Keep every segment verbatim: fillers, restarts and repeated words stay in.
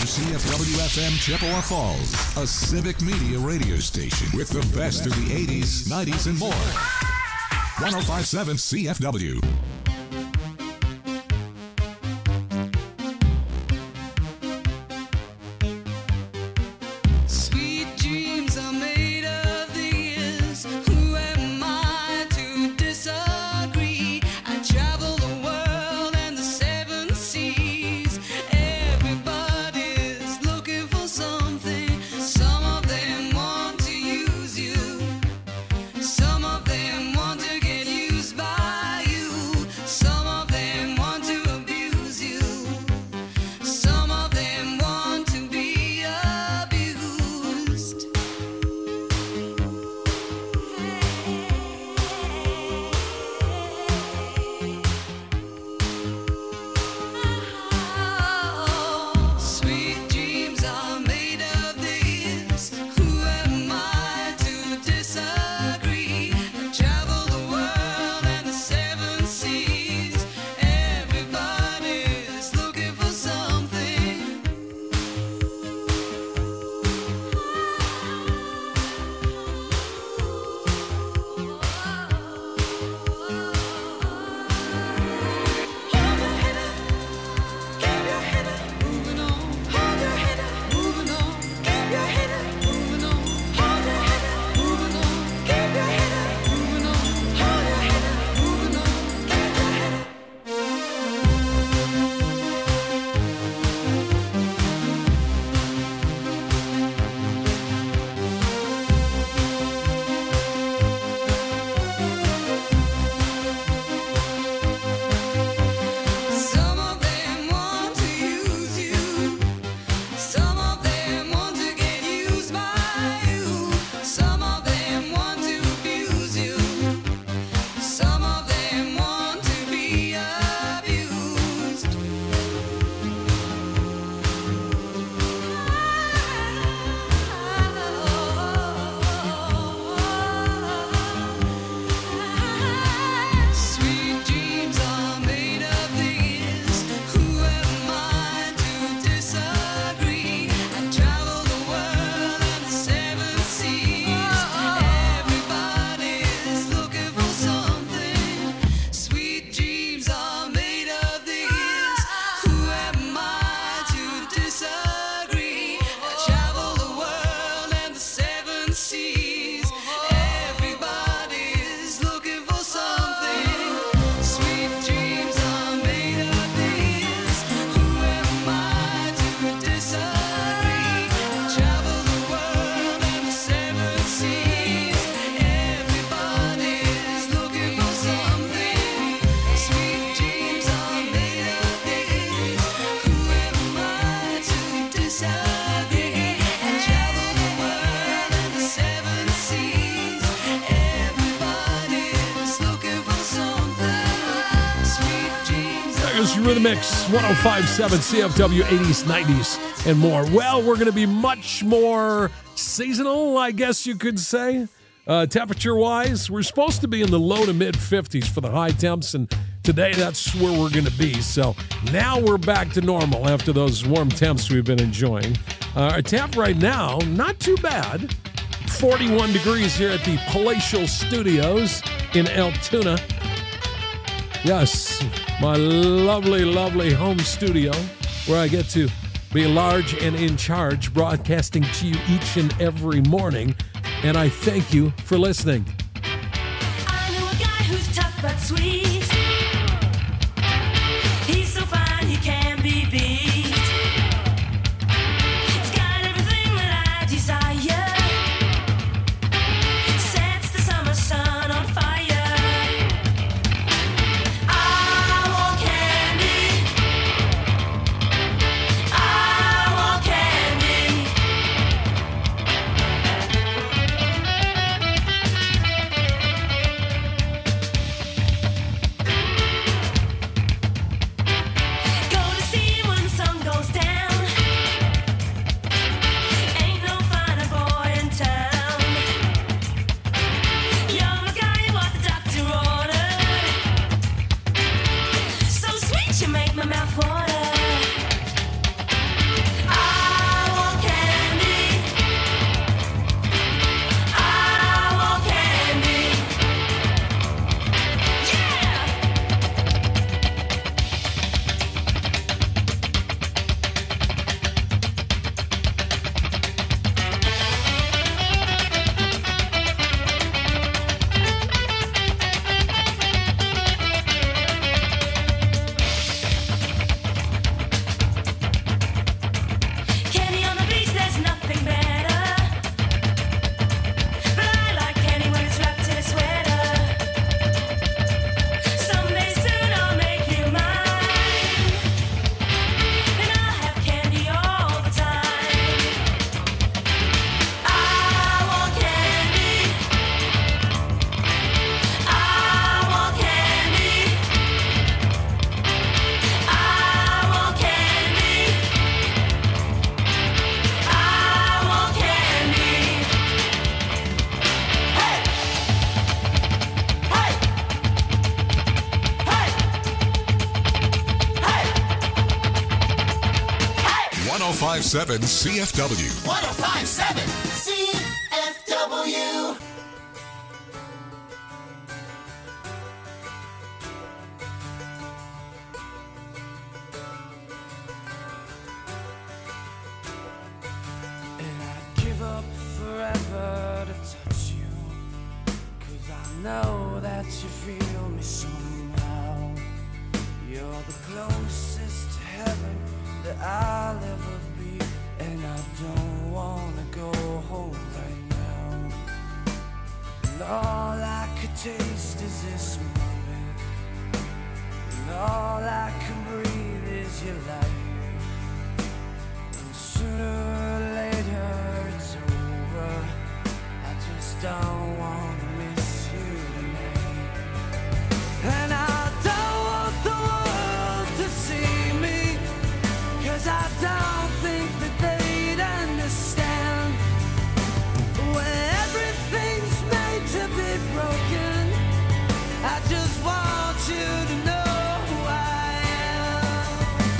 C F W F M Chippewa Falls, a civic media radio station with the best of the eighties, nineties, and more. one oh five point seven C F W. Mix one oh five point seven C F W eighties, nineties, and more. Well, we're going to be much more seasonal, I guess you could say. Uh, temperature-wise, we're supposed to be in the low to mid fifties for the high temps, and today that's where we're going to be. So now we're back to normal after those warm temps we've been enjoying. Uh, our temp right now, not too bad. forty-one degrees here at the Palatial Studios in Altoona. Yes, my lovely, lovely home studio where I get to be large and in charge, broadcasting to you each and every morning. And I thank you for listening. I know a guy who's tough but sweet. He's so fine he can be beat. He's got everything that I desire. Sets the summer sun on fire. oh five seven C F W. one oh five seven C F W. And I'd give up forever to touch you, 'cause I know that you feel me somehow. You're the closest to heaven that I'll ever be, and I don't wanna go home right now. And all I could taste is this moment, and all I can breathe is your life. And sooner or later it's over. I just don't wanna miss you tonight. And I don't want the world to see me, 'cause I don't think that they'd understand. When everything's made to be broken, I just want you to know who I am.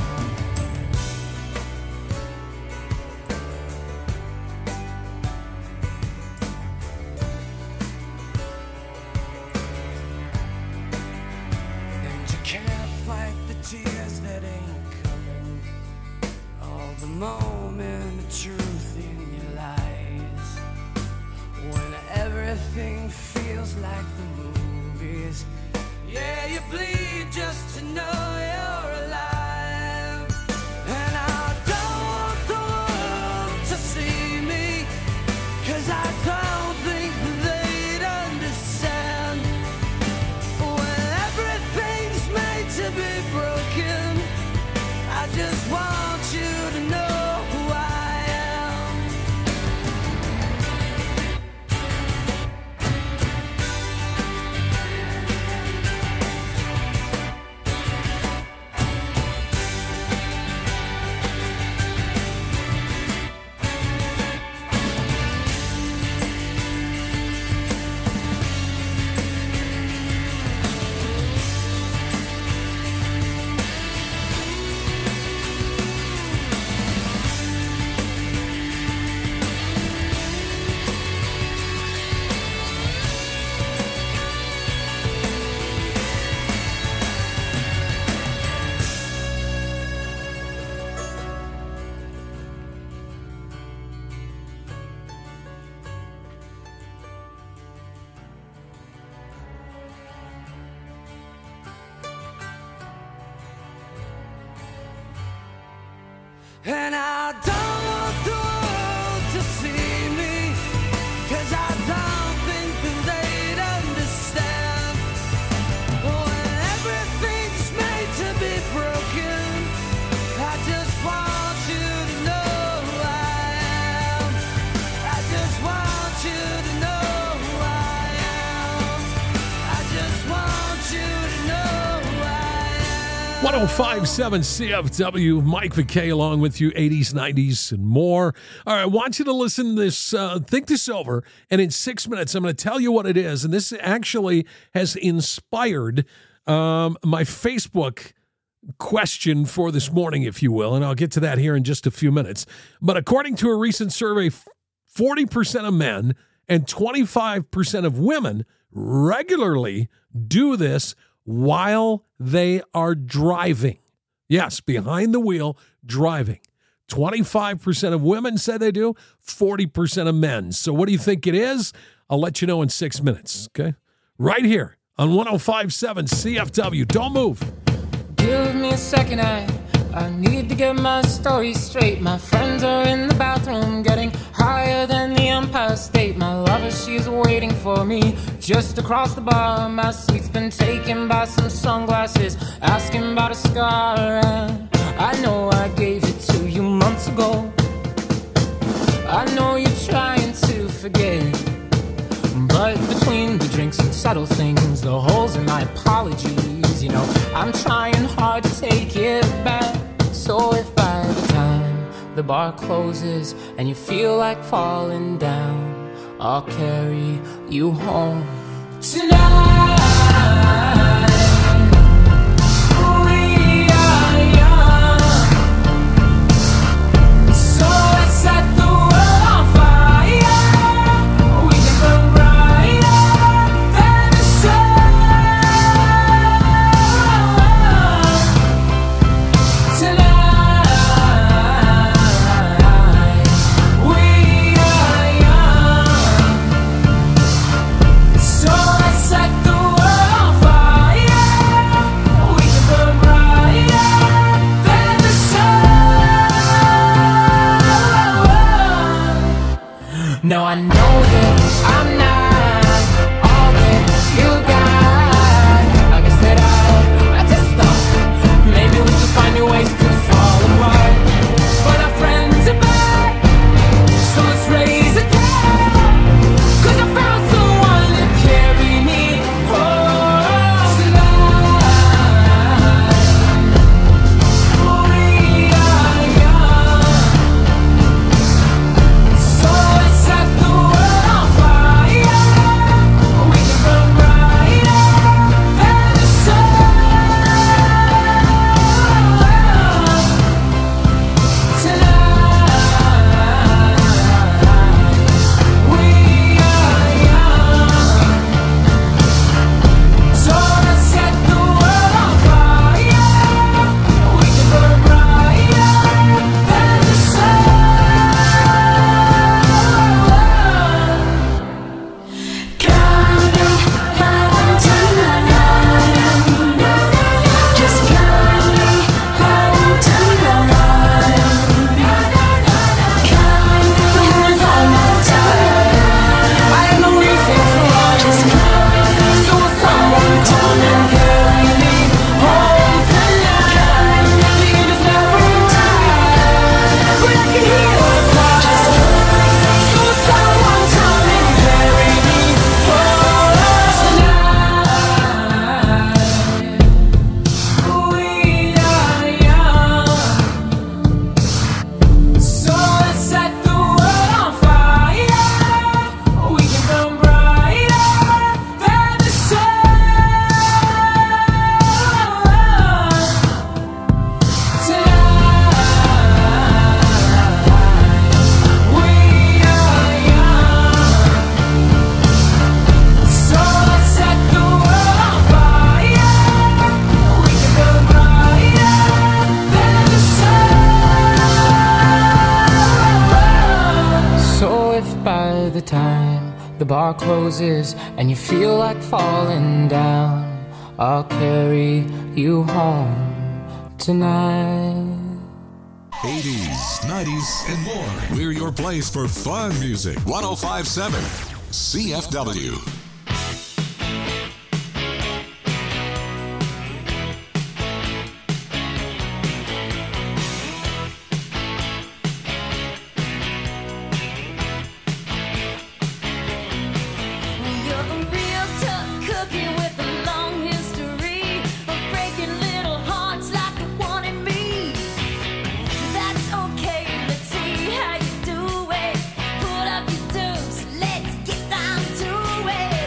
And you can't fight the tears that ain't coming, all the moment of truth in your lies. When everything feels like the movies, yeah, you bleed just to know you're alive. And I don't want the world to see me, 'cause I don't think that they'd understand. When everything's made to be broken, I just want you to know who I am. And I don't want the world to see me, 'cause I don't think that they'd understand. When everything's made to be broken, I just want you to know who I am. I just want you to know who I am. I just want you to know who I am. one oh five seven C F W, Mike McKay along with you, eighties, nineties, and more. All right, I want you to listen to this, uh, think this over, and in six minutes, I'm going to tell you what it is. And this actually has inspired um, my Facebook question for this morning, if you will, and I'll get to that here in just a few minutes. But according to a recent survey, forty percent of men and twenty-five percent of women regularly do this while they are driving. Yes, behind the wheel, driving. twenty-five percent of women say they do, forty percent of men. So what do you think it is? I'll let you know in six minutes, okay? Right here on one oh five seven C F W. Don't move. Give me a second, I, I need to get my story straight. My friends are in the bathroom getting higher than the Empire State. My lover, she's waiting for me just across the bar. My seat's been taken by some sunglasses, asking about a scar. And I know I gave it to you months ago. I know you're trying to forget, but between the drinks and subtle things, the holes in my apologies, you know, I'm trying hard to take it back. So if by the time the bar closes and you feel like falling down, I'll carry you home tonight. We are young. No, I know that I'm not all that you got. I guess that I, I just thought maybe we could find new ways to fall apart. But our friends are back, so let's raise a toast. 'Cause I found someone to carry me home tonight. We are young, so let's set the world on fire. We can burn brighter than the sun tonight. We are young, so let's set the world on fire. We can burn brighter than the sun. Come me home tonight. Just come me home tonight. Come me home tonight. I have no reason to run. So will someone come and carry me home tonight? The angel's never arrived, but I can hear her cry. So will someone come and carry me home tonight? We are young, so let's set the world on fire. We can burn brighter than the sun tonight. We are young, so let's set the world on fire. We can burn brighter than the sun. So if by the time the bar closes and you feel like falling down, I'll carry you home tonight. eighties, nineties, and more. We're your place for fun music. one oh five point seven C F W. You're a real tough cookie with a long history of breaking little hearts like the one in me. That's okay, let's see how you do it. Put up your dues, let's get down to it.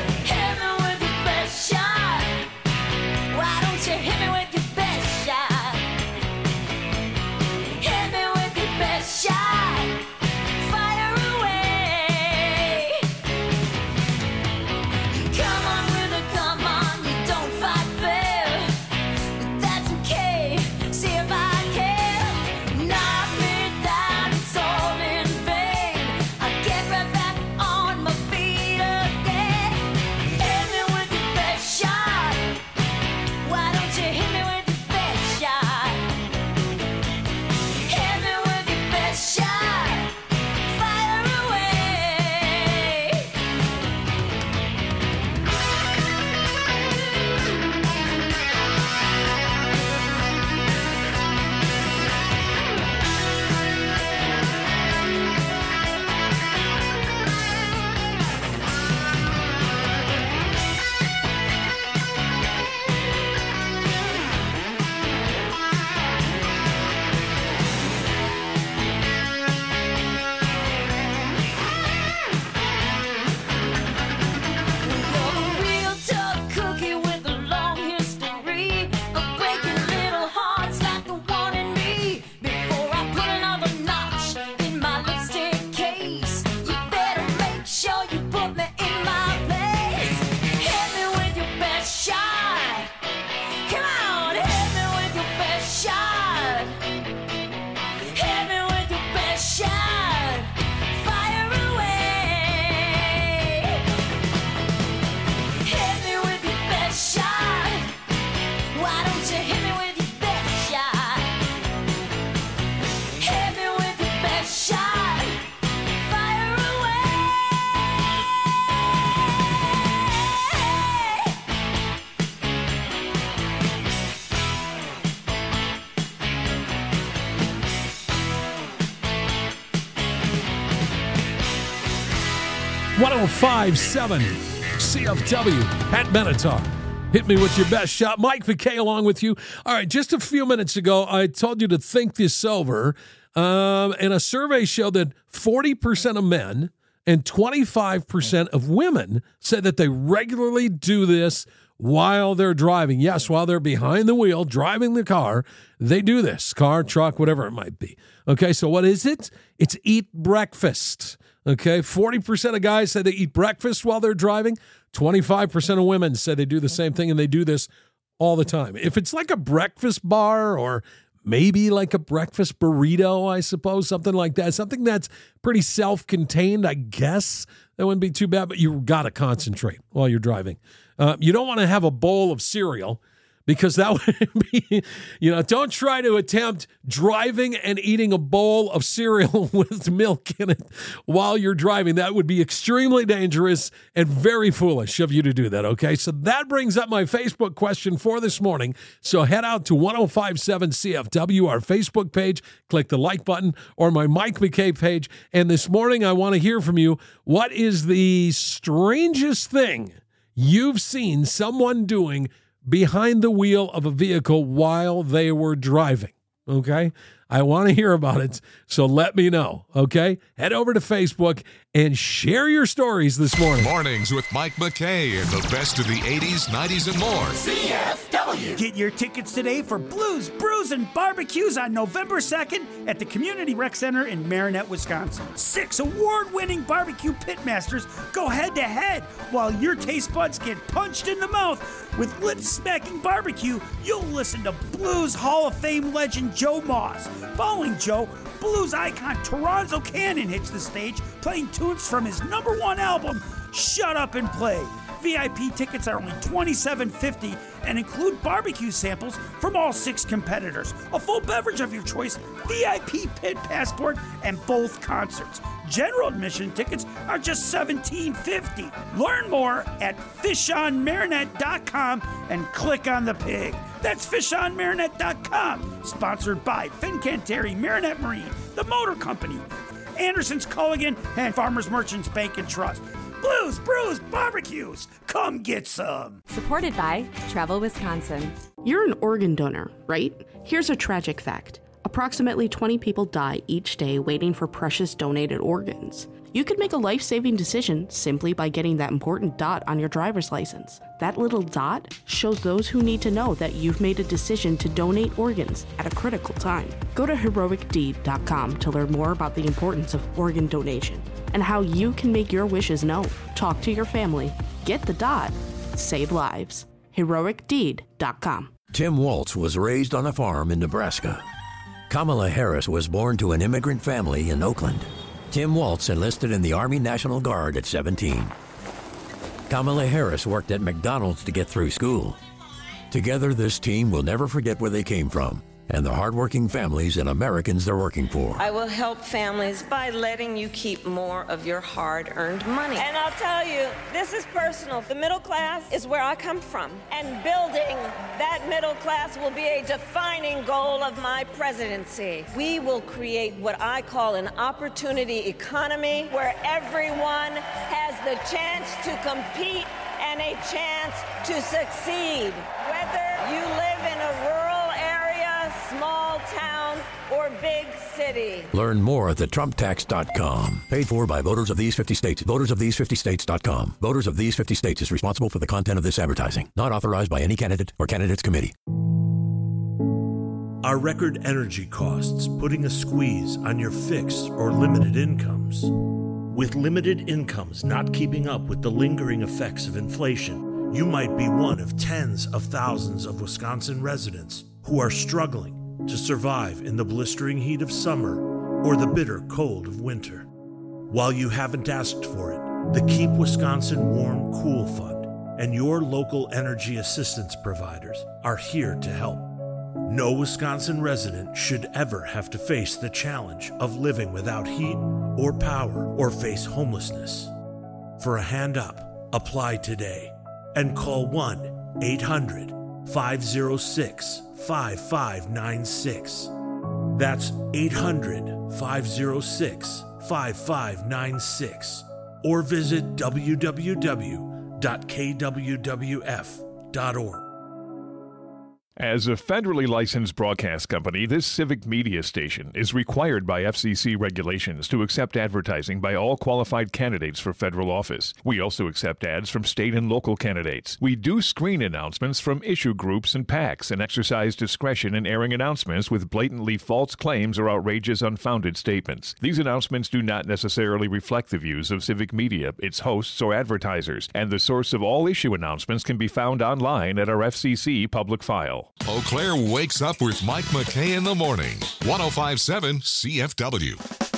oh five point seven C F W at Benatar. Hit me with your best shot. Mike McKay along with you. All right, just a few minutes ago, I told you to think this over. Um, and a survey showed that forty percent of men and twenty-five percent of women said that they regularly do this while they're driving. Yes, while they're behind the wheel, driving the car, they do this. Car, truck, whatever it might be. Okay, so what is it? It's eat breakfast. Okay, forty percent of guys say they eat breakfast while they're driving. twenty-five percent of women say they do the same thing, and they do this all the time. If it's like a breakfast bar or maybe like a breakfast burrito, I suppose, something like that, something that's pretty self-contained, I guess, that wouldn't be too bad, but you got to concentrate while you're driving. Uh, you don't want to have a bowl of cereal because that would be, you know, don't try to attempt driving and eating a bowl of cereal with milk in it while you're driving. That would be extremely dangerous and very foolish of you to do that, okay? So that brings up my Facebook question for this morning. So head out to ten fifty-seven C F W, our Facebook page, click the like button, or my Mike McKay page. And this morning, I want to hear from you. What is the strangest thing you've seen someone doing behind the wheel of a vehicle while they were driving? Okay? I want to hear about it, so let me know, okay? Head over to Facebook and share your stories this morning. Mornings with Mike McKay and the best of the eighties, nineties, and more. C F W. Get your tickets today for Blues, Brews, and Barbecues on November second at the Community Rec Center in Marinette, Wisconsin. Six award-winning barbecue pitmasters go head-to-head while your taste buds get punched in the mouth. With lip-smacking barbecue, you'll listen to Blues Hall of Fame legend Joe Moss. Following Joe, blues icon Toronzo Cannon hits the stage, playing tunes from his number one album, Shut Up and Play. V I P tickets are only twenty-seven fifty and include barbecue samples from all six competitors, a full beverage of your choice, V I P pit passport, and both concerts. General admission tickets are just seventeen fifty. Learn more at fish on marinette dot com and click on the pig. That's fish on marinette dot com. Sponsored by Fincantieri Marinette Marine, the Motor Company, Anderson's Culligan, and Farmers Merchants Bank and Trust. Blues, Brews, Barbecues. Come get some. Supported by Travel Wisconsin. You're an organ donor, right? Here's a tragic fact. Approximately twenty people die each day waiting for precious donated organs. You could make a life-saving decision simply by getting that important dot on your driver's license. That little dot shows those who need to know that you've made a decision to donate organs at a critical time. Go to heroic deed dot com to learn more about the importance of organ donation and how you can make your wishes known. Talk to your family. Get the dot. Save lives. heroic deed dot com. Tim Waltz was raised on a farm in Nebraska. Kamala Harris was born to an immigrant family in Oakland. Tim Waltz enlisted in the Army National Guard at seventeen. Kamala Harris worked at McDonald's to get through school. Together, this team will never forget where they came from and the hardworking families and Americans they're working for. I will help families by letting you keep more of your hard-earned money. And I'll tell you, this is personal. The middle class is where I come from, and building that middle class will be a defining goal of my presidency. We will create what I call an opportunity economy where everyone has the chance to compete and a chance to succeed. Whether you live in a rural area, small town, or big city. Learn more at the trump tax dot com. Paid for by voters of these fifty states. Voters of these fifty states dot com. Voters of these fifty states is responsible for the content of this advertising. Not authorized by any candidate or candidates committee. Are record energy costs putting a squeeze on your fixed or limited incomes? With limited incomes not keeping up with the lingering effects of inflation, you might be one of tens of thousands of Wisconsin residents who are struggling to survive in the blistering heat of summer or the bitter cold of winter. While you haven't asked for it, the Keep Wisconsin Warm Cool Fund and your local energy assistance providers are here to help. No Wisconsin resident should ever have to face the challenge of living without heat or power or face homelessness. For a hand up, apply today and call one eight hundred five oh six five five nine six. That's eight hundred five oh six five five nine six. or visit w w w dot k w w f dot org. As a federally licensed broadcast company, this civic media station is required by F C C regulations to accept advertising by all qualified candidates for federal office. We also accept ads from state and local candidates. We do screen announcements from issue groups and PACs and exercise discretion in airing announcements with blatantly false claims or outrageous, unfounded statements. These announcements do not necessarily reflect the views of civic media, its hosts, or advertisers, and the source of all issue announcements can be found online at our F C C public file. Eau Claire wakes up with Mike McKay in the morning. one oh five point seven C F W.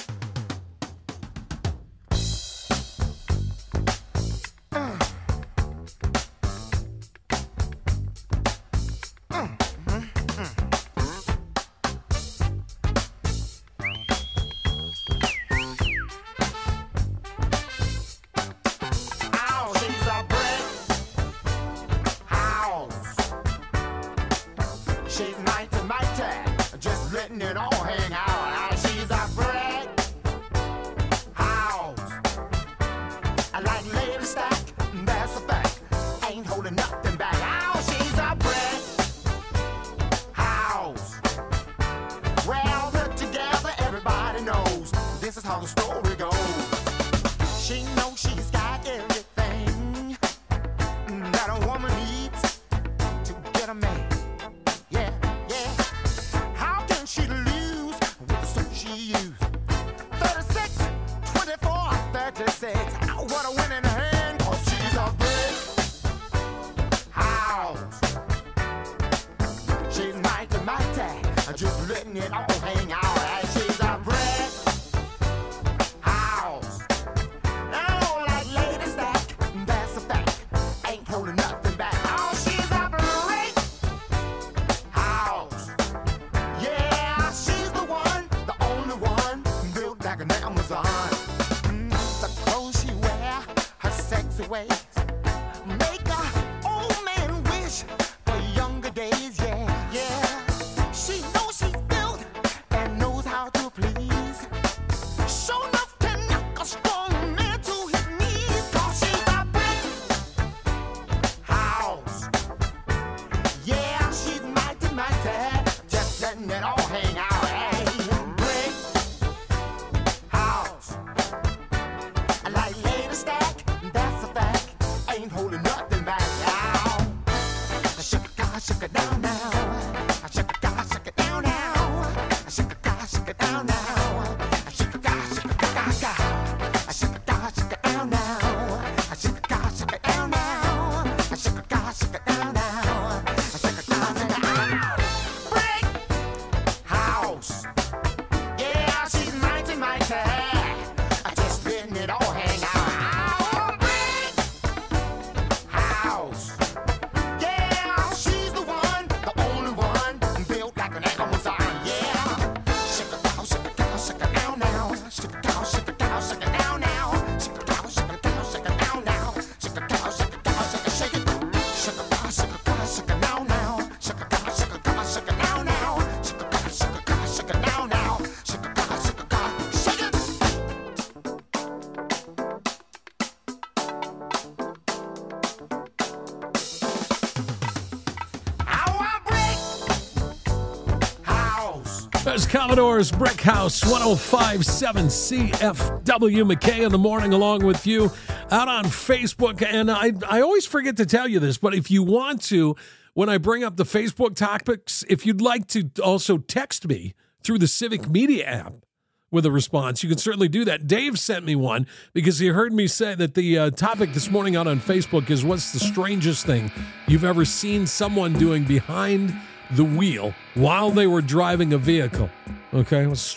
There's Commodore's Brick House, one oh five point seven C F W. McKay in the morning along with you out on Facebook. And I, I always forget to tell you this, but if you want to, when I bring up the Facebook topics, if you'd like to also text me through the Civic Media app with a response, you can certainly do that. Dave sent me one because he heard me say that the uh, topic this morning out on Facebook is what's the strangest thing you've ever seen someone doing behind the wheel while they were driving a vehicle. Okay, what's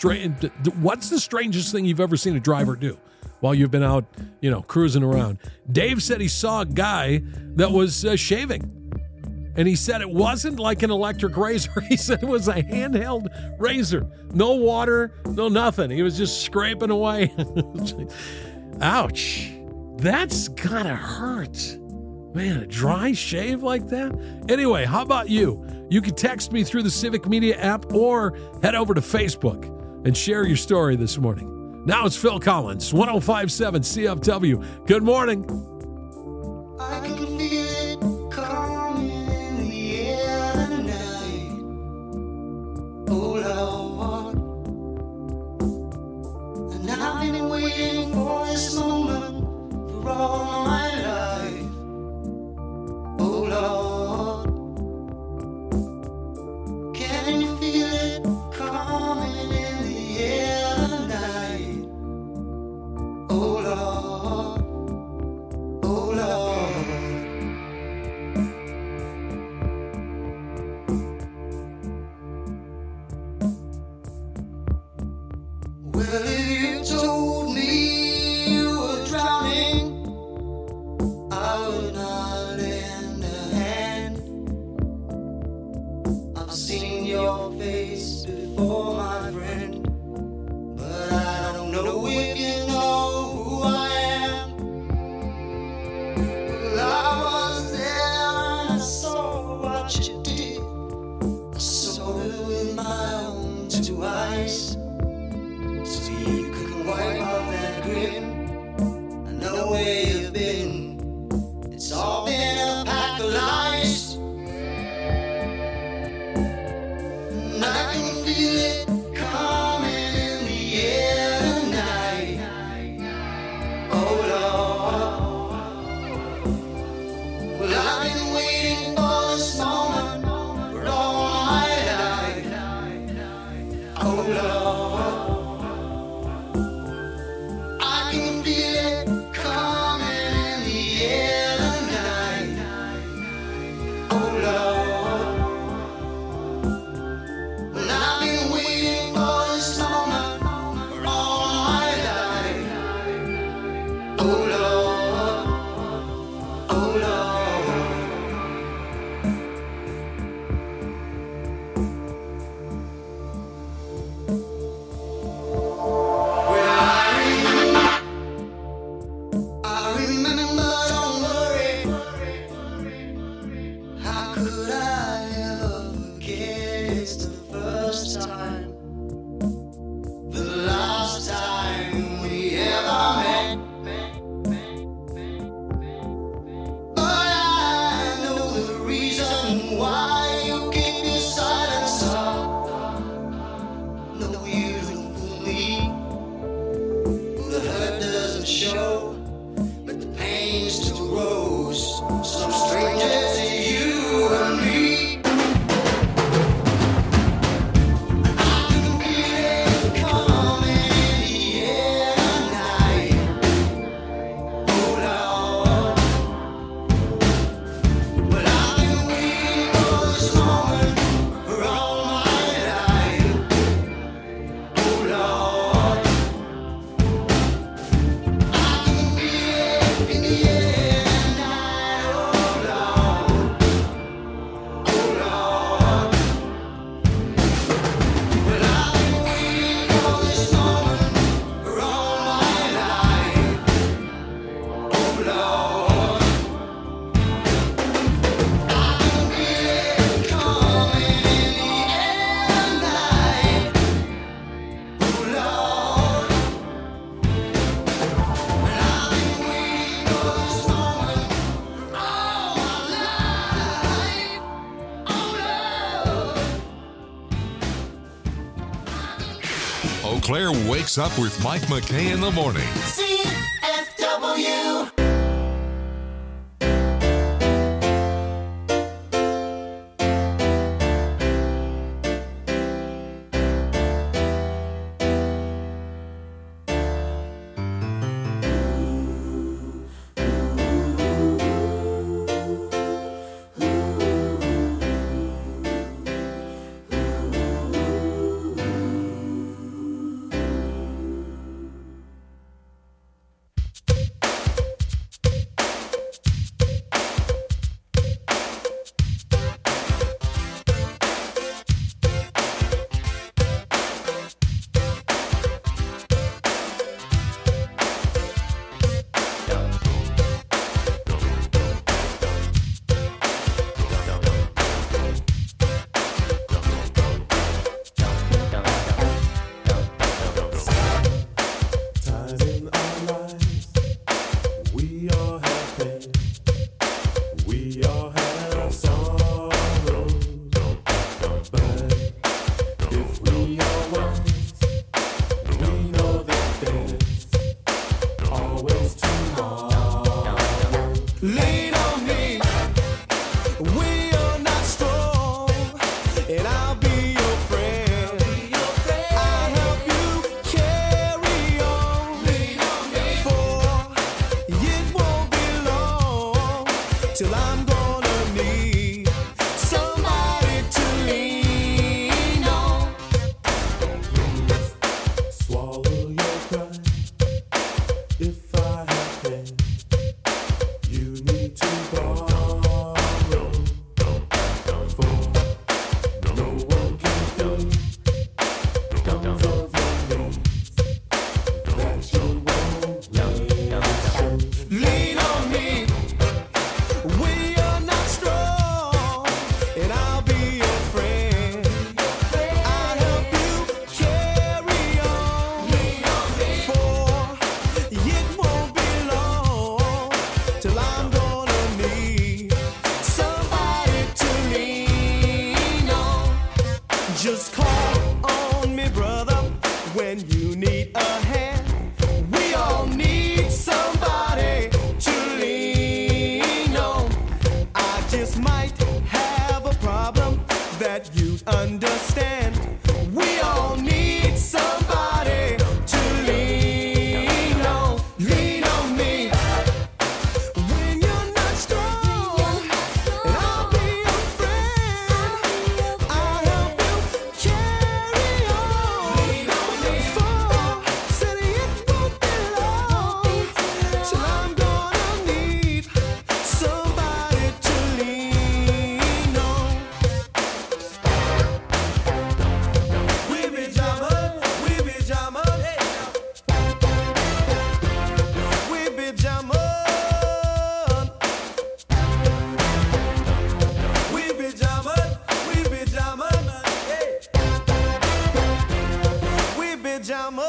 the strangest thing you've ever seen a driver do while you've been out, you know, cruising around? Dave said he saw a guy that was uh, shaving. And he said it wasn't like an electric razor. He said it was a handheld razor. No water, no nothing. He was just scraping away. Ouch. That's gotta hurt. Man, a dry shave like that? Anyway, how about you? You can text me through the Civic Media app or head over to Facebook and share your story this morning. Now it's Phil Collins, one oh five point seven C F W. Good morning. I can feel it coming in the air tonight. Oh Lord, and I've been waiting for this moment for all my life. Oh Lord, can you feel it coming in the air tonight? Oh Lord, oh Lord. Well, if you told me you were drowning, I would not lend a hand. I've seen your face before, my friend, but I don't know if you know who I am. Well, I was there and I saw what you did. I saw it with my own two eyes. So you could wipe off that grin. I know where you've been. It's all been a pack of lies. And I can feel it coming in the air tonight. Oh Lord. Well, I've been waiting for this moment for all my life. Oh Lord. I can feel it coming in the air tonight. Oh Lord. Well, I've been waiting for this moment for all my life. Oh Lord. Oh Lord. Well, I remember, I remember, don't worry. How could I ever forget? It's the first time, the last time we ever met. But I know the reason why you keep your silence up. No, you don't fool me. The hurt doesn't show, but the pain still grows. Some stranger to you and me. I can feel it coming in the air tonight. Oh Lord. Well, I've been waiting for this moment for all my life. Oh Lord. I can feel it in the air tonight. Oh Lord. Oh Lord. Well, I've been waiting for this moment for all my life. Oh Lord. I can feel it coming in the air tonight. Oh Lord. And I've been waiting for this moment for all my life. Oh Lord. Eau Claire wakes up with Mike McKay in the morning. C F W. need a hand. We all need somebody to lean on. I just might have a problem that you'd understand. We all need somebody to lean on. Lean on me. When you're not strong, and I'll be your friend. I'll help you carry on. Lean on me. For said it won't be long till I'm gonna need somebody to lean on. We be jamming, we be jamming, we be jamming, we be jamming, we be jamming, we be jamming.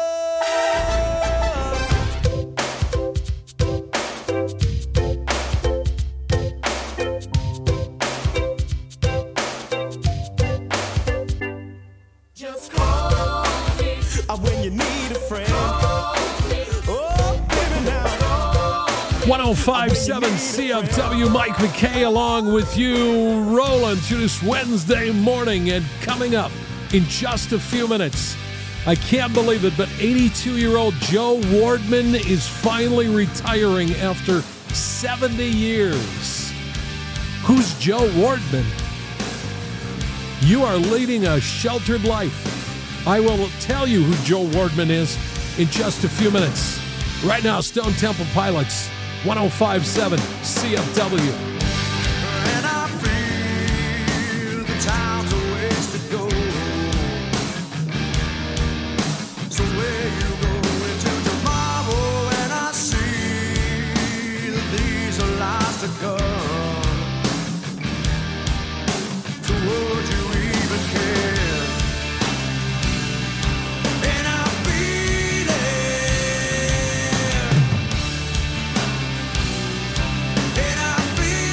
Just call me when you need a friend. Oh, baby, now. one oh five point seven C F W, Mike McKay along with you, rolling through this Wednesday morning. And coming up in just a few minutes, I can't believe it, but eighty-two-year-old Joe Wardman is finally retiring after seventy years. Who's Joe Wardman? You are leading a sheltered life. I will tell you who Joe Wardman is in just a few minutes. Right now, Stone Temple Pilots, one oh five point seven C F W. And I feel the time's a ways to go. So where you go into tomorrow, and I see that these are lies to come. So would you even care? And I feel it. And I feel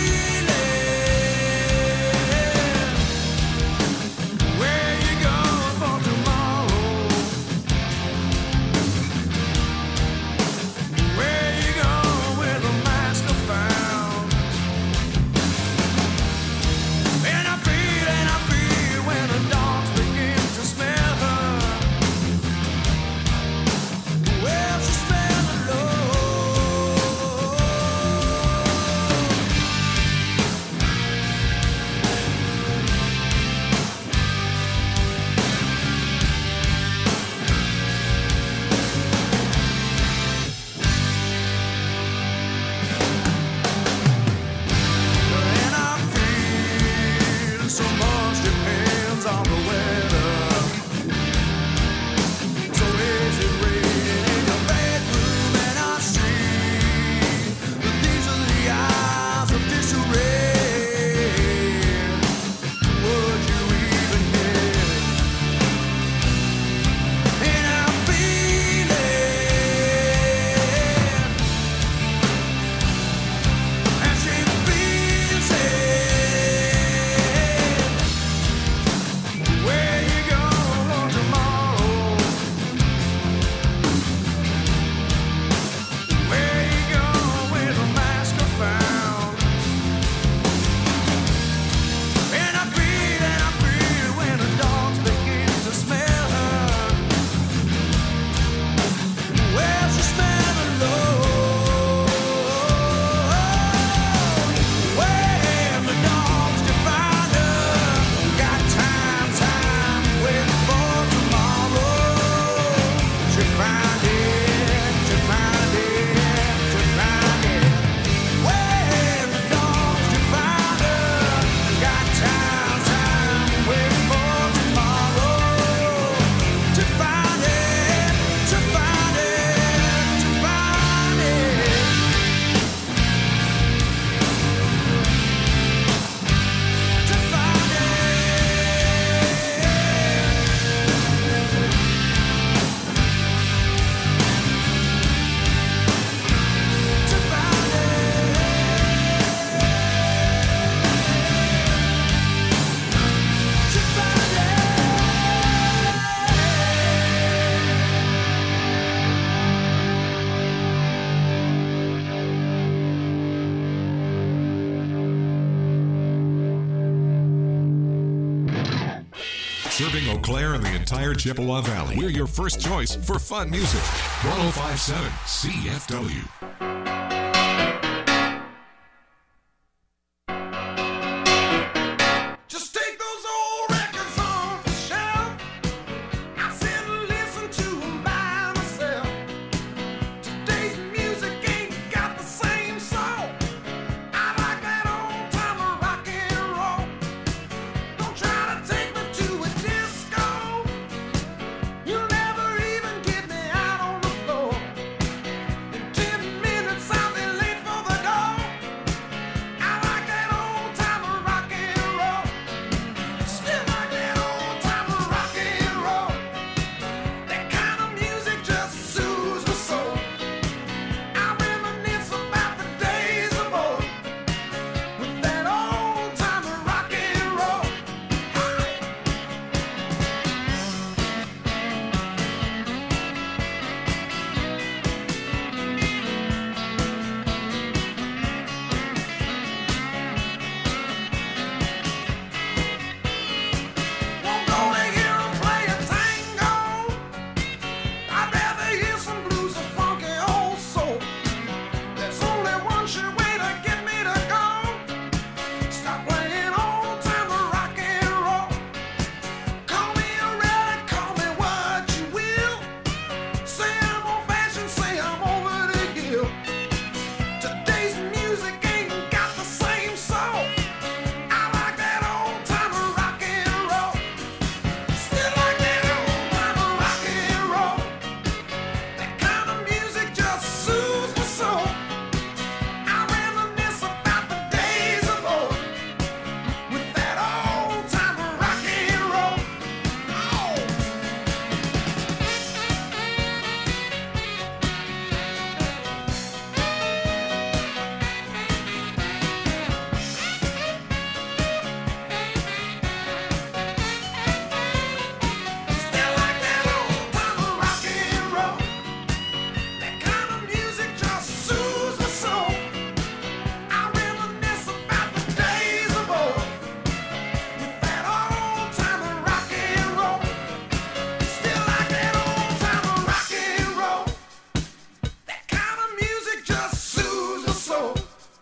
Serving Eau Claire and the entire Chippewa Valley. We're your first choice for fun music. one oh five point seven C F W. Just take those old records off the shelf. I sit and listen to 'em by myself. Today's music ain't got the same soul. I like that old time of rock and roll. Don't try to take me to a disco. You'll never even get me out on the floor. In ten minutes I'll be late for the door. I like that old time of rock and roll. Still like that old time of rock and roll. That kind of music just soothes my soul. I reminisce about the days of old with that old time of rock and roll. Won't go to hear 'em play a tango. I'd rather hear some blues or funky old soul. There's only one sure way to get me to go. Stop playing old time of rock and roll. Call me a relic, call me what you will. Say I'm old fashioned, say I'm over the hill. Today's music ain't got the same soul. I like that old time of rock and roll. Still like that old time of rock and roll. That kind of music just soothes my soul. I reminisce about the days of old with that old time of rock and roll. Oh. Still like that old time of rock and roll. That kind of music just soothes my soul. I reminisce about the days of old with that old time of rock and roll. Still like that old time of rock and roll. That kind of music just soothes my soul.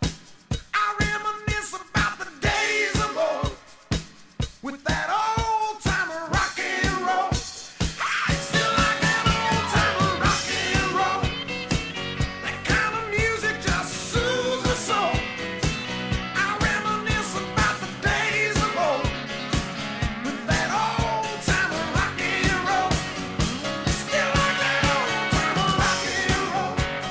I reminisce about the days of old with that old time of rock and roll. I still like that old time of rock and roll. That kind of music just soothes my soul. I reminisce about the days of old with that old time of rock and roll. Still like that old time of rock and roll.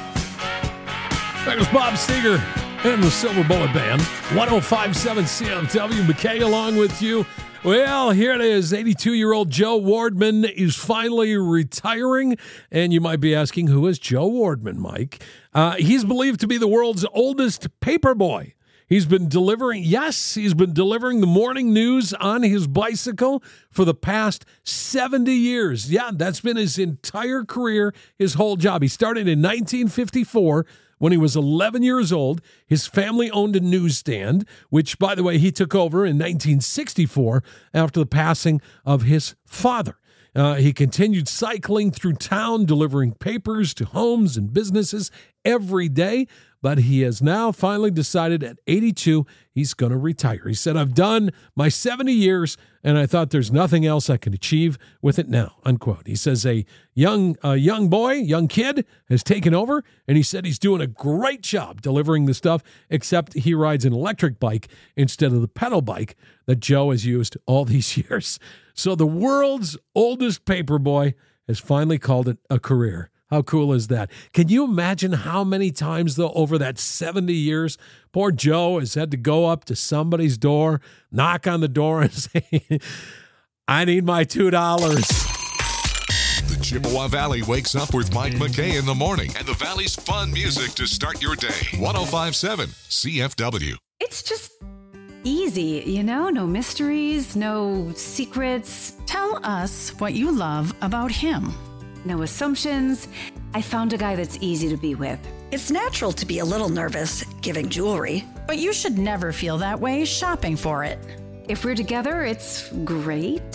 That was Bob Seger and the Silver Bullet Band. one oh five point seven C F W. McKay along with you. Well, here it is. eighty-two-year-old Joe Wardman is finally retiring. And you might be asking, who is Joe Wardman, Mike? Uh, he's believed to be the world's oldest paper boy. He's been delivering, yes, he's been delivering the morning news on his bicycle for the past seventy years. Yeah, that's been his entire career, his whole job. He started in nineteen fifty-four when he was eleven years old. His family owned a newsstand, which, by the way, he took over in nineteen sixty-four after the passing of his father. Uh, he continued cycling through town, delivering papers to homes and businesses every day. But he has now finally decided at eighty-two, he's going to retire. He said, I've done my seventy years, and I thought there's nothing else I can achieve with it now, unquote. He says a young, a young boy, young kid has taken over, and he said he's doing a great job delivering the stuff, except he rides an electric bike instead of the pedal bike that Joe has used all these years. So the world's oldest paper boy has finally called it a career. How cool is that? Can you imagine how many times, though, over that seventy years, poor Joe has had to go up to somebody's door, knock on the door, and say, I need my two dollars. The Chippewa Valley wakes up with Mike McKay in the morning and the Valley's fun music to start your day. one oh five point seven C F W. It's just easy, you know? No mysteries, no secrets. Tell us what you love about him. No assumptions. I found a guy that's easy to be with. It's natural to be a little nervous giving jewelry. But you should never feel that way shopping for it. If we're together, it's great.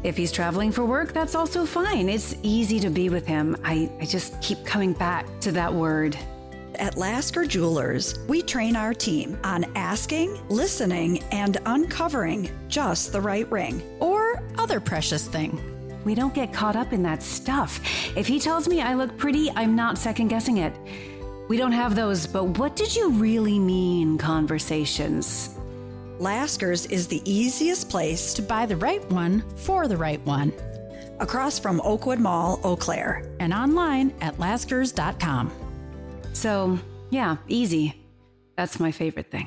If he's traveling for work, that's also fine. It's easy to be with him. I, I just keep coming back to that word. At Lasker Jewelers, we train our team on asking, listening, and uncovering just the right ring. Or other precious thing. We don't get caught up in that stuff. If he tells me I look pretty, I'm not second-guessing it. We don't have those, but what did you really mean conversations. Lasker's is the easiest place to buy the right one for the right one. Across from Oakwood Mall, Eau Claire. And online at laskers dot com. So, yeah, easy. That's my favorite thing.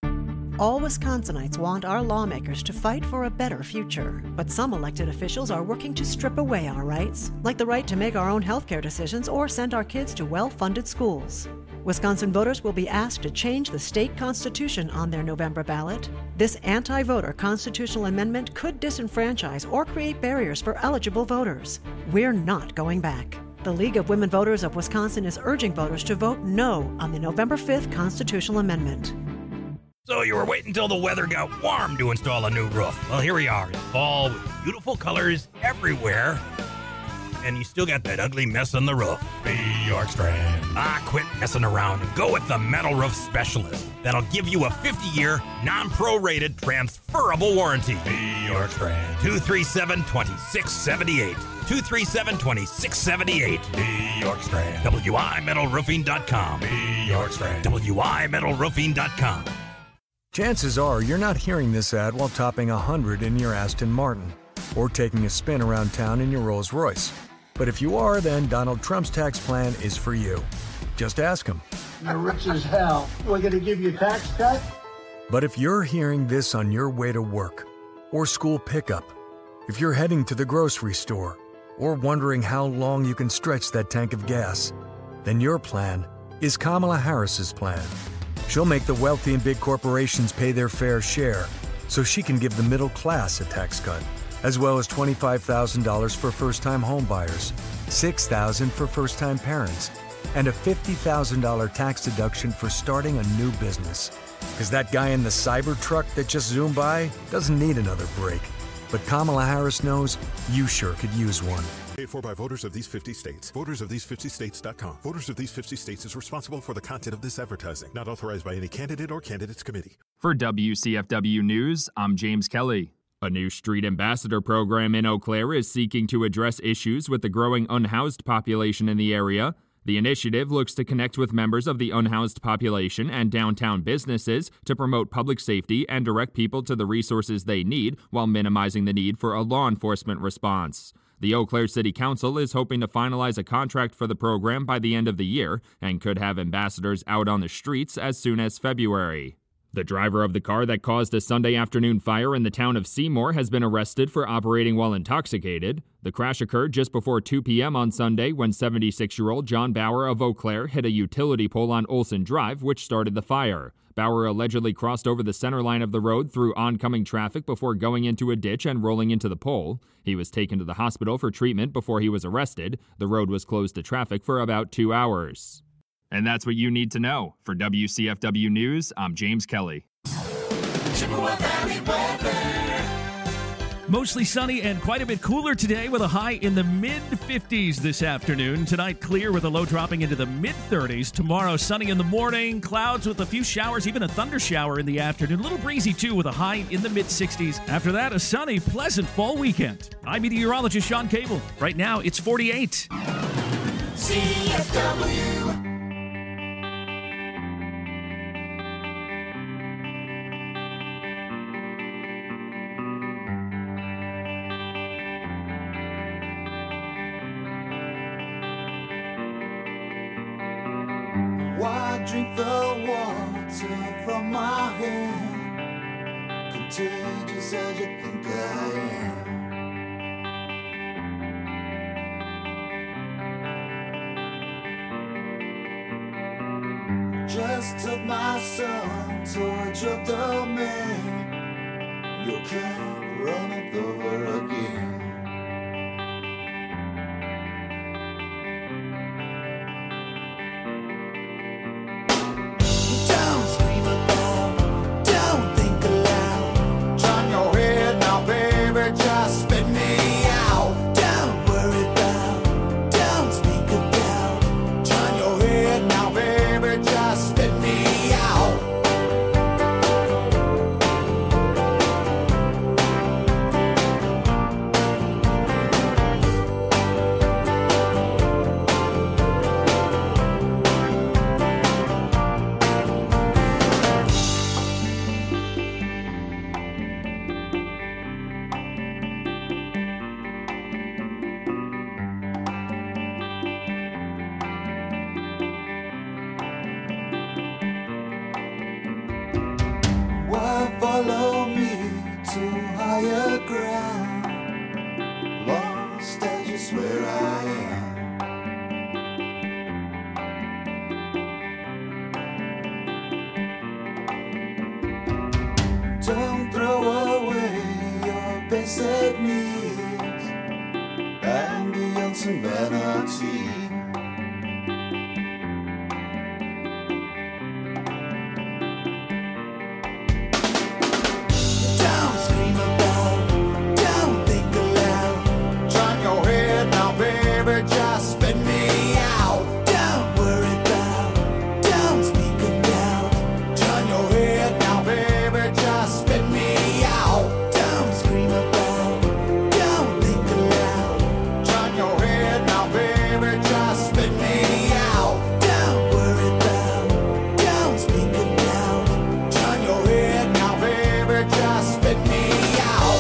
All Wisconsinites want our lawmakers to fight for a better future, but some elected officials are working to strip away our rights, like the right to make our own healthcare decisions or send our kids to well-funded schools. Wisconsin voters will be asked to change the state constitution on their November ballot. This anti-voter constitutional amendment could disenfranchise or create barriers for eligible voters. We're not going back. The League of Women Voters of Wisconsin is urging voters to vote no on the November fifth constitutional amendment. So you were waiting until the weather got warm to install a new roof. Well, here we are in fall with beautiful colors everywhere. And you still got that ugly mess on the roof. Hey, York Strand. Ah, quit messing around and go with the Metal Roof Specialist. That'll give you a fifty-year, non-prorated, transferable warranty. Hey, York Strand. two three seven, two six seven eight. two three seven, two six seven eight. Hey, York Strand. W I metal roofing dot com. Hey, York Strand. W I metal roofing dot com. Chances are you're not hearing this ad while topping a hundred in your Aston Martin or taking a spin around town in your Rolls Royce. But if you are, then Donald Trump's tax plan is for you. Just ask him. You're rich as hell. We're going to give you a tax cut? But if you're hearing this on your way to work or school pickup, if you're heading to the grocery store or wondering how long you can stretch that tank of gas, then your plan is Kamala Harris's plan. She'll make the wealthy and big corporations pay their fair share so she can give the middle class a tax cut, as well as twenty-five thousand dollars for first-time homebuyers, six thousand dollars for first-time parents, and a fifty thousand dollars tax deduction for starting a new business. Because that guy in the cyber truck that just zoomed by doesn't need another break. But Kamala Harris knows you sure could use one. Paid for by voters of these fifty states. Voters of these fifty states dot com. Voters of these fifty states is responsible for the content of this advertising. Not authorized by any candidate or candidates committee. For W C F W News, I'm James Kelly. A new street ambassador program in Eau Claire is seeking to address issues with the growing unhoused population in the area. The initiative looks to connect with members of the unhoused population and downtown businesses to promote public safety and direct people to the resources they need while minimizing the need for a law enforcement response. The Eau Claire City Council is hoping to finalize a contract for the program by the end of the year and could have ambassadors out on the streets as soon as February. The driver of the car that caused a Sunday afternoon fire in the town of Seymour has been arrested for operating while intoxicated. The crash occurred just before two p.m. on Sunday when seventy-six-year-old John Bauer of Eau Claire hit a utility pole on Olson Drive, which started the fire. Bauer allegedly crossed over the center line of the road through oncoming traffic before going into a ditch and rolling into the pole. He was taken to the hospital for treatment before he was arrested. The road was closed to traffic for about two hours. And that's what you need to know. For W C F W News, I'm James Kelly. Chippewa Valley weather. Mostly sunny and quite a bit cooler today with a high in the mid fifties this afternoon. Tonight, clear with a low dropping into the mid thirties. Tomorrow, sunny in the morning, clouds with a few showers, even a thunder shower in the afternoon. A little breezy, too, with a high in the mid sixties. After that, a sunny, pleasant fall weekend. I'm meteorologist Sean Cable. Right now, it's forty-eight. C F W. Why drink the water from my hand? Contagious as you think I am. Just took my son towards your domain. You can't run it over again. Just spit me that's where I am. Don't throw away your basic needs, ambience and vanity. Don't scream about, don't think aloud. Turn your head now, baby, just spit me out. Don't worry about, don't speak about. Turn your head now, baby, just spit me out. Don't scream about, don't think aloud. Turn your head now, baby, just spit me out. Don't worry about, don't speak about. Turn your head now, baby, just spit me out.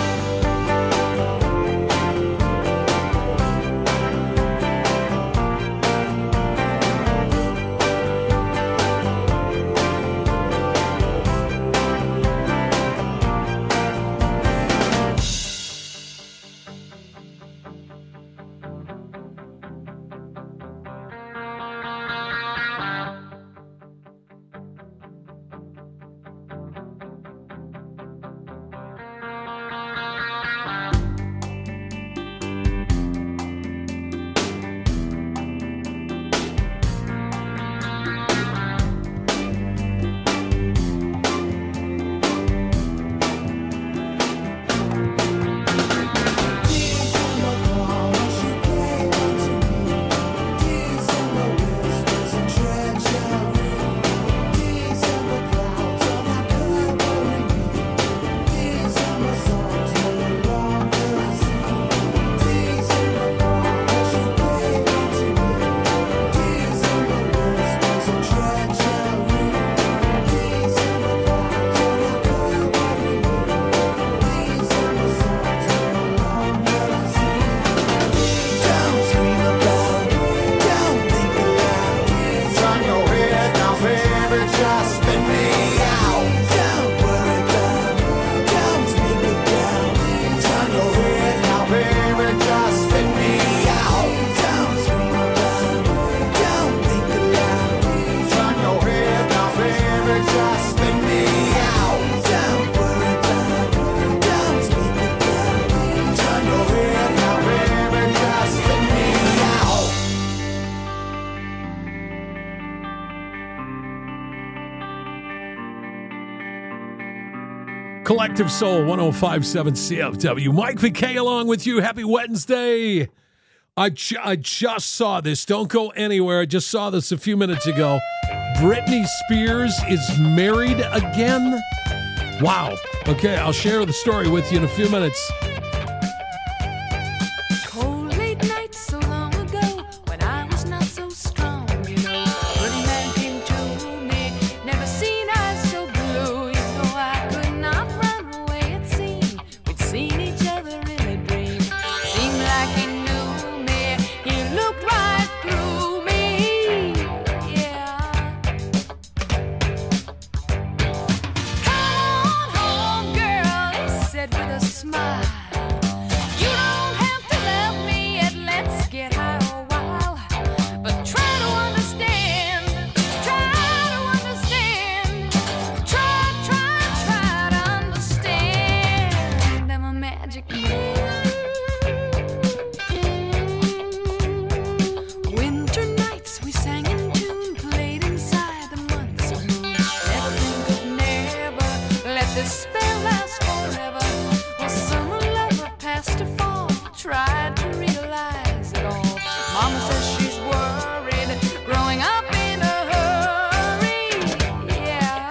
Don't scream about, don't think aloud. Turn your head now, baby, just spit me out. Don't worry about, don't speak about. Turn your head now, baby, just spit me out. Don't scream about, don't think aloud. Turn your head now, baby, just spit me out. Don't worry about, don't speak about. Turn your head now, baby, just spit me out. Collective Soul, one oh five point seven C F W. Mike McKay along with you. Happy Wednesday. I, ju- I just saw this. Don't go anywhere. I just saw this a few minutes ago. Britney Spears is married again. Wow. Okay, I'll share the story with you in a few minutes. Cold late nights so long ago when I was not so strong, you know. Pretty man came to me, never seen eyes so blue. You know I could not run away, it seemed. We'd seen each other in a dream. Seemed like he knew me, he looked right through me. Yeah. Come on home, girl, he said with a smile. You don't have to love me yet, let's get high a while. But try to understand, try to understand. Try, try, try to understand. I'm a magic man. Winter nights we sang in tune, played inside the months of moon. Nothing could never let this spell last forever. Well, summer lover past a fall, tried to realize it all. Mama says she's worried, growing up in a hurry. Yeah.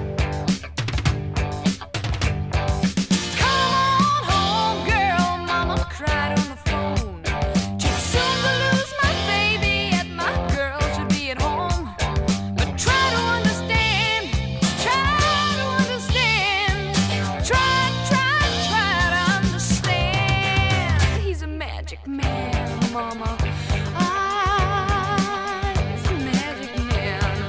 Come on home, girl, Mama cried on the phone. Too soon to lose my baby, yet my girl should be at home. But try to understand, try to understand. Try, try, try to understand. He's a magic man, Mama. Ah, he's a magic man.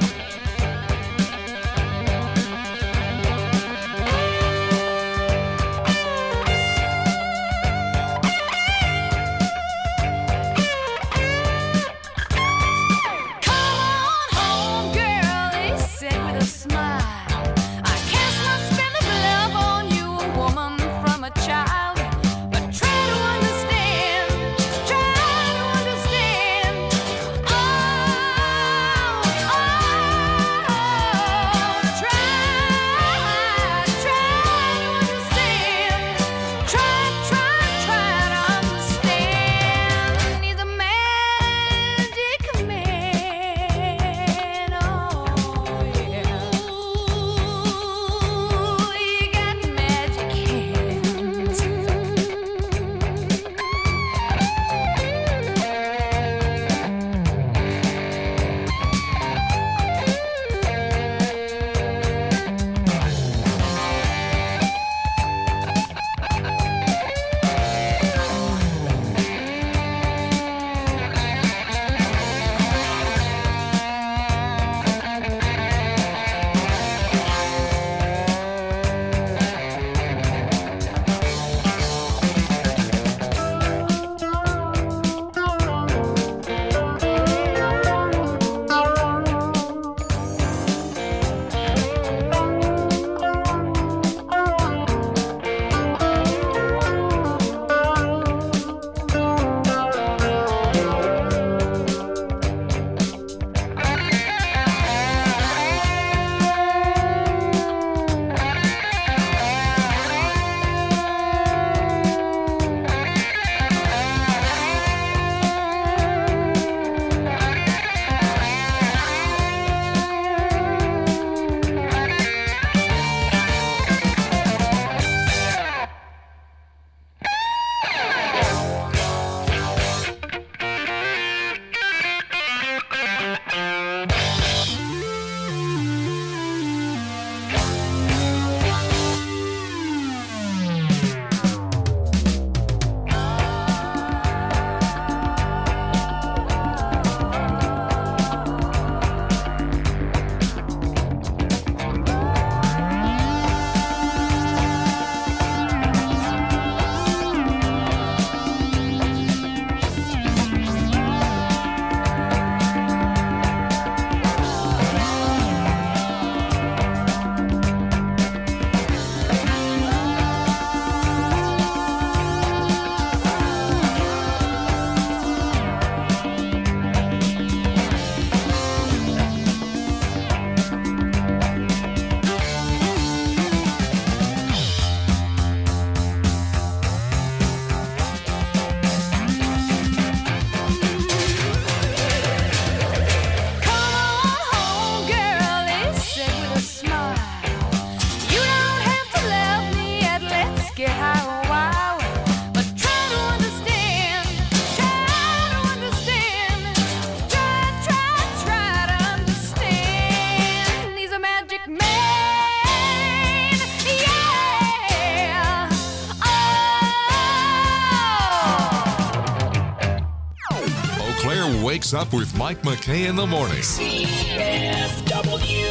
wakes up with Mike McKay in the morning. C F W.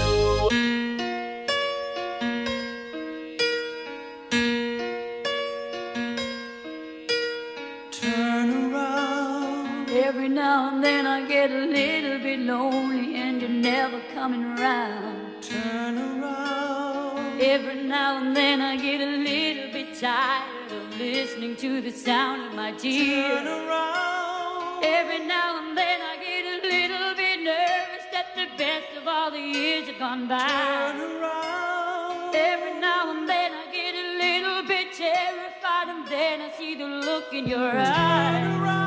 Turn around. Every now and then I get a little bit lonely and you're never coming around. Turn around. Every now and then I get a little bit tired of listening to the sound of my tears. Turn around. Every now and then I get a little bit nervous that the best of all the years have gone by. Turn around. Every now and then I get a little bit terrified and then I see the look in your eyes.